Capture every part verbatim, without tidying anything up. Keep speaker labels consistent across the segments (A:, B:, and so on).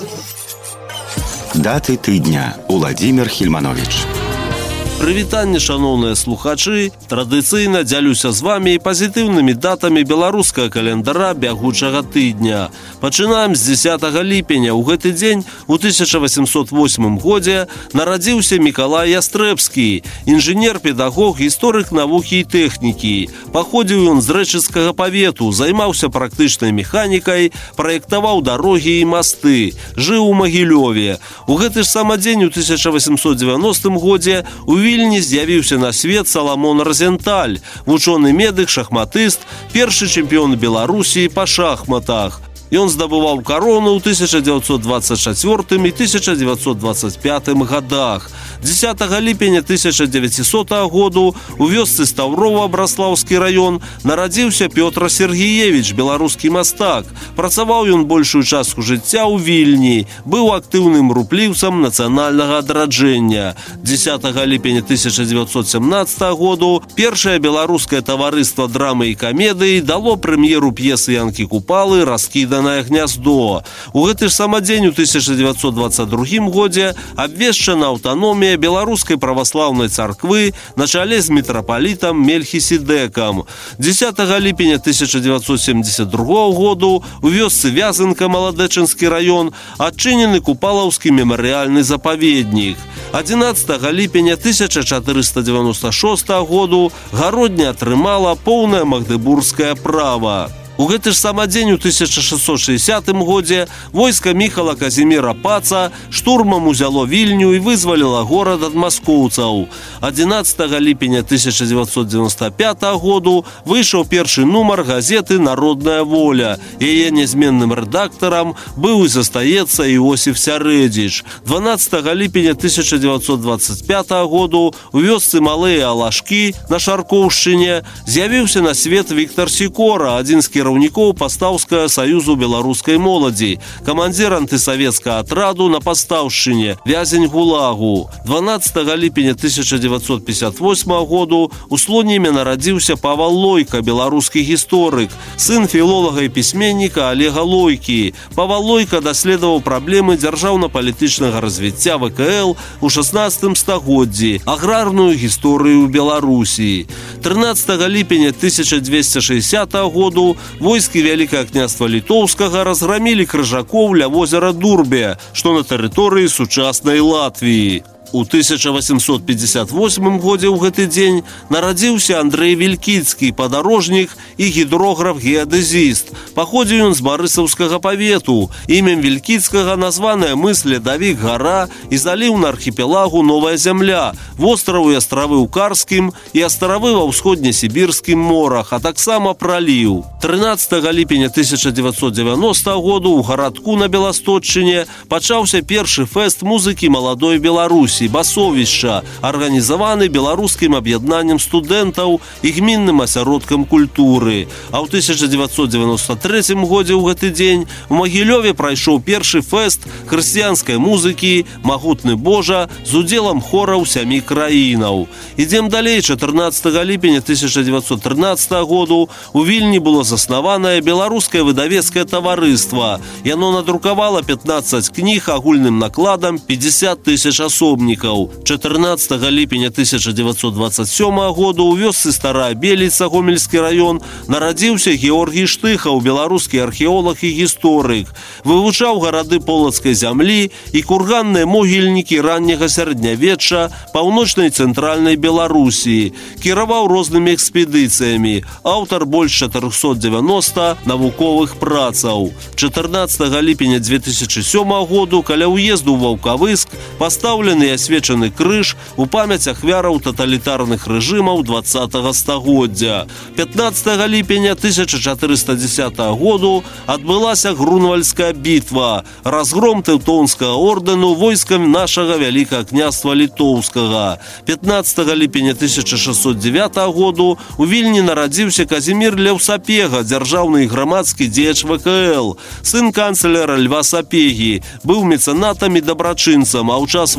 A: Даты тыдня. Уладзімір Хільманович.
B: Прывітанне, шаноўныя слухачы! Традыцыйна дзялюся з вамі пазітыўнымі датамі беларускага календара бягучага тыдня. Пачынаем з дзесятага ліпеня. У гэты дзень у тысяча васемсот восьмым годзе нарадзіўся Мікалай Ястрэбскі, інжынер-педагог, гісторык навукі і тэхнікі. Паходзіў ён з рэчыцкага павету, займаўся практычнай механікай, праектаваў дарогі і масты. Жыў у Магілёве. У гэты ж самы дзень у тысяча васемсот дзевяностым годзе у Вільні з'явіўся на свет Саламон Розенталь, вучоны медык, шахматыст, першы чэмпіён Беларусі па шахматах. Ён здабываў карону ў тысяча дзевяцьсот дваццаць чацвёртым і тысяча дзевяцьсот дваццаць пятым годах. дзесятага ліпеня тысяча дзевяцісотага году у вёсцы Стаўрова, Браслаўскі раён, нарадзіўся Пётр Сергеевич, беларускі мастак. Працаваў ён большую частку жыцця ў Вільні, быў актыўным рупліўцам нацыянальнага адраджэння. дзесятага ліпеня тысяча дзевяцьсот сямнаццатага году першае беларускае таварыства драмы і камедыі дало прэм'еру п'есы Янкі Купалы «Раскіданае гняздо». У гэты ж самы дзень у тысяча дзевяцьсот дваццаць другім годзе абвешчана аўтаномія беларускай праваслаўнай царквы на чале з мітрапалітам Мельхіседекам. дзесятага ліпеня тысяча дзевяцьсот семдзесят другога году у вёсцы Вязанка, Маладэчынскі раён, адчынены Купалаўскі мемарыяльны запаведнік. адзінаццатага ліпеня тысяча чатырыста дзевяноста шостага году Гародня атрымала поўнае магдыбургскае права. У гэты ж самы дзень у тысяча шэсцьсот шэсцьдзесятым годзе войска Міхала Казіміра Паца штурмам узяло Вільню і вызваліла горад ад маскоўцаў. адзінаццатага ліпеня тысяча дзевяцьсот дзевяноста пятага году выйшаў першы нумар газеты «Народная воля». Яе нязменным рэдактарам быў і застаецца Іосіф Сярэдзіч. дванаццатага ліпеня тысяча дзевяцьсот дваццаць пятага году у вёсцы Малыя Алашкі на Шаркоўшчыне з'явіўся на свет Віктар Сікора, адзін з кіраўнікоў Пастаўскага саюзу беларускай моладзі, камандзір антысавецкага атраду на Пастаўшчыне, вязень гулагу. дванаццатага ліпеня тысяча дзевяцьсот пятьдесят восьмага году у Слоніме нарадзіўся Павал Лойка, беларускі гісторык, сын філолага і пісьменніка Олега Лойкі. Павал Лойка даследаваў праблемы дзяржаўна-палітычнага развіцця вэ ка эл у шаснаццатым стагоддзі, аграрную гісторыю Беларусі. трынаццатага ліпеня тысяча дзвесце шэсцьдзесятага году войскі Вялікага княства Літоўскага разграмілі крыжакоў ля возера Дурбе, што на тэрыторыі сучаснай Латвіі. У тысяча васемсот пятьдесят восьмым годзе ў гэты дзень нарадзіўся Андрэй Вількіцкі, падарожнік і гідрограф-геадэзіст. Паходзіў ён з Барысаўскага павету. Імем Вількіцкага названая мыс Ледавік гара і заліў на архіпелагу Новая зямля, востравы і астравы ў Карскім і астравы ва ўсходне-сібірскім морах, а таксама праліў. трынаццатага ліпеня тысяча дзевяцьсот дзевяностага году ў гарадку на Беласточчыне пачаўся першы фэст музыкі маладой Беларусі «Басовішча», арганізаваны беларускім аб'яднаннем студэнтаў і гмінным асяродкам культуры. А ў тысяча дзевяцьсот дзевяноста трэцім годзе ў гэты дзень у Магілёве прайшоў першы фэст хрысціянскай музыкі «Магутны Божа» з удзелам хораў сямі краінаў. Ідзем далей. чатырнаццатага ліпеня тысяча дзевяцьсот трынаццатага году у Вільні было заснаванае беларускае выдавецкае таварыства. Яно надрукавала пятнаццаць кніг агульным накладам пятьдесят тысяч асобнікаў. чатырнаццатага ліпеня тысяча дзевяцьсот дваццаць сёмага году у вёсцы Старая Беліца, Гомельскі раён, нарадзіўся Георгій Штыхаў, беларускі археолог і гісторык. Вывучаў гарады полацкай зямлі і курганныя могільнікі ранняга сярэднявечча паўночнай і цэнтральнай Беларусі. Кіраваў рознымі экспедыцыямі. Аўтар больш чатырохсот дзевяноста навуковых працаў. чатырнаццатага ліпеня дзве тысячы сёмага году каля ўезду ў Ваўкавыск пастаўлены і асвечаны крыж у памяць ахвяраў таталітарных рэжымаў дваццатага стагоддзя. пятнаццатага ліпеня тысяча чатырыста дзесятага году адбылася Грунвальдская бітва, разгром Тэўтонскага ордэну войскам нашага Вялікага княства Літоўскага. пятнаццатага ліпеня тысяча шэсцьсот дзевятага году у Вільні нарадзіўся Казімір Леў Сапега, дзяржаўны і грамадскі дзеяч вэ ка эл, сын канцлера Льва Сапегі, быў мецэнатам і дабрачынцам, а ў час вайны з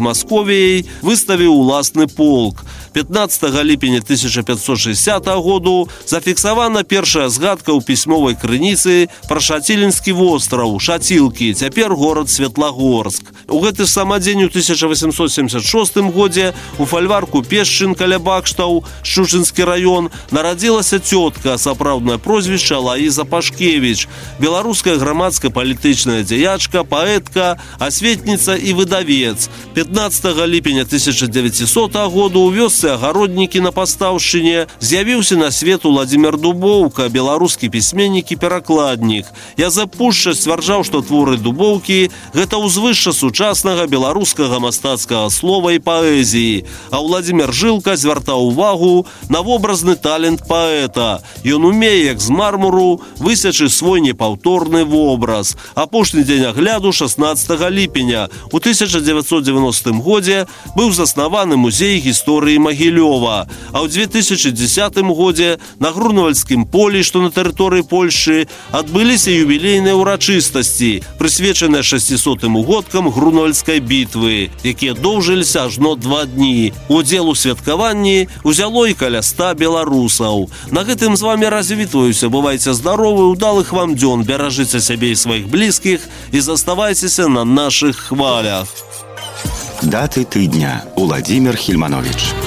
B: Масковіяй выставіў уласны полк. пятнаццатага ліпеня тысяча пятьсот шестидесятого году зафіксавана першая згадка ў пісьмовай крыніцы пра Шацілінскі востраў, Шацілкі, цяпер горад Светлагорск. У гэты ж самы дзень у тысяча восемьсот семьдесят шостым годзе у фальварку Пешчын каля Бакштаў, Шчучынскі раён, нарадзілася цётка, сапраўднае прозвішча Лаіза Пашкевіч, беларуская грамадская палітычная дзеячка, паэтка, асветніца і выдавец. пятнаццатага ліпеня тысяча девятисотого года у вёсцы Агароднікі на Пастаўшчыне з'явіўся на свет Уладзімір Дубоўка, беларускі пісьменнік і перакладнік. Язэп Пушча сцвярджаў, што творы Дубоўкі – гэта ўзвышша сучаснага беларускага мастацкага слова і паэзіі, а Уладзімір Жылка звяртаў увагу на вобразны талент паэта. Ён умее, як з мармуру, высячы свой непаўторны вобраз. Апошні дзень агляду шаснаццатага ліпеня. У тысяча девятьсот девяностым годзе быў заснаваны музей гісторыі Магілёва, а ў две тысячи десятым годзе на Грунвальдскім полі, што на тэрыторыі Польшчы, адбыліся юбілейныя ўрачыстасці, прысвечаныя шасцісотым угодкам Грунвальдскай бітвы, якія доўжыліся ажно два дні. Удзел у святкаванні узяло і каля ста беларусаў. На гэтым з вами развітваюся. Бывайце здаровы, удалых вам дзён, беражыце сябе і сваіх блізкіх і заставайцеся на нашых хвалях.
A: Даты тыдня. Уладзімір Хільманович.